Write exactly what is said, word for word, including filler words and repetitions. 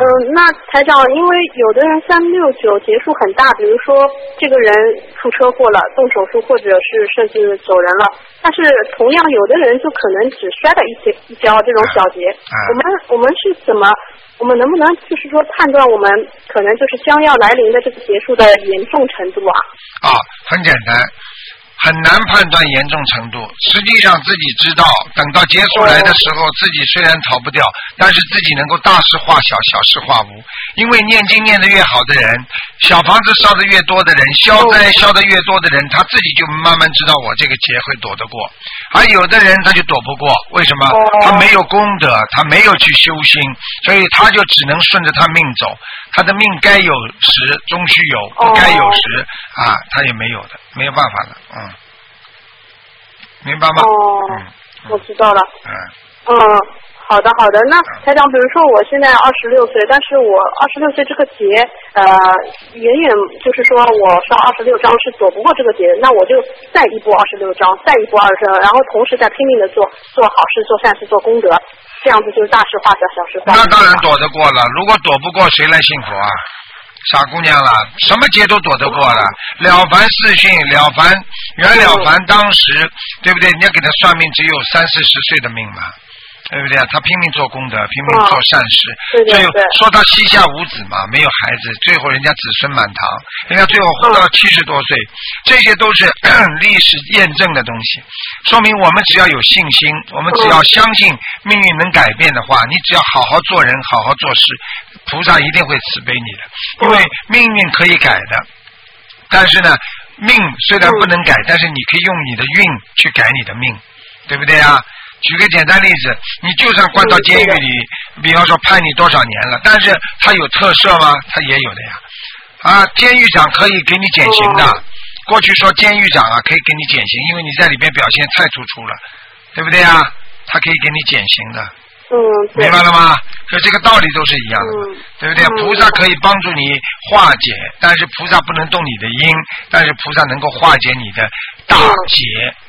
嗯，那台长，因为有的人三六九结束很大，比如说这个人出车祸了，动手术，或者是甚至走人了，但是同样有的人就可能只摔了一些一跤这种小结， 啊、 我们我们是怎么，我们能不能就是说判断我们可能就是将要来临的这个结束的严重程度啊？ 啊，很简单。很难判断严重程度，实际上自己知道，等到结束来的时候，自己虽然逃不掉，但是自己能够大事化小，小事化无。因为念经念得越好的人，小房子烧得越多的人，消灾消得越多的人，他自己就慢慢知道我这个劫会躲得过。而有的人他就躲不过，为什么？他没有功德，他没有去修心，所以他就只能顺着他命走。他的命该有时终须有，不该有时啊，他也没有的，没有办法的，嗯，明白吗？ 哦， 嗯， 我知道了。 嗯。 嗯，好的好的。那台长，比如说我现在二十六岁，但是我二十六岁这个劫，呃，远远就是说我烧二十六章是躲不过这个劫，那我就再一波二十六章，再一波二十，然后同时在拼命的做做好事、做善事、做功德。这样子就是大事化小，小事化无。 那当然躲得过了，如果躲不过，谁来幸福啊？傻姑娘了，什么劫都躲得过了。了凡四训，了凡袁了凡当时，对不对？你要给他算命，只有三四十岁的命嘛。对不对？他拼命做功德，拼命做善事， 对对对， 说他膝下无子嘛，没有孩子，最后人家子孙满堂，人家最后活到七十多岁，这些都是历史验证的东西，说明我们只要有信心，我们只要相信命运能改变的话，你只要好好做人，好好做事，菩萨一定会慈悲你的，因为命运可以改的，但是呢，命虽然不能改，但是你可以用你的运去改你的命，对不对啊？举个简单例子，你就算关到监狱里，比方说判你多少年了，但是他有特赦吗？他也有的呀。啊，监狱长可以给你减刑的。过去说监狱长啊可以给你减刑，因为你在里边表现太突出了，对不对啊？他可以给你减刑的。 嗯， 明白了吗？所以这个道理都是一样的，嗯、对不对？嗯、菩萨可以帮助你化解，但是菩萨不能动你的因，但是菩萨能够化解你的大劫。